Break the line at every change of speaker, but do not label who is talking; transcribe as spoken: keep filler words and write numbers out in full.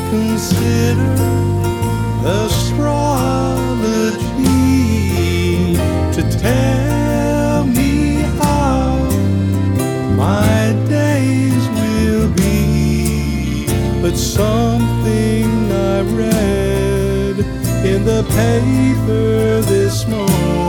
consider astrology to tell me how my days will be, but something I read in the paper this morning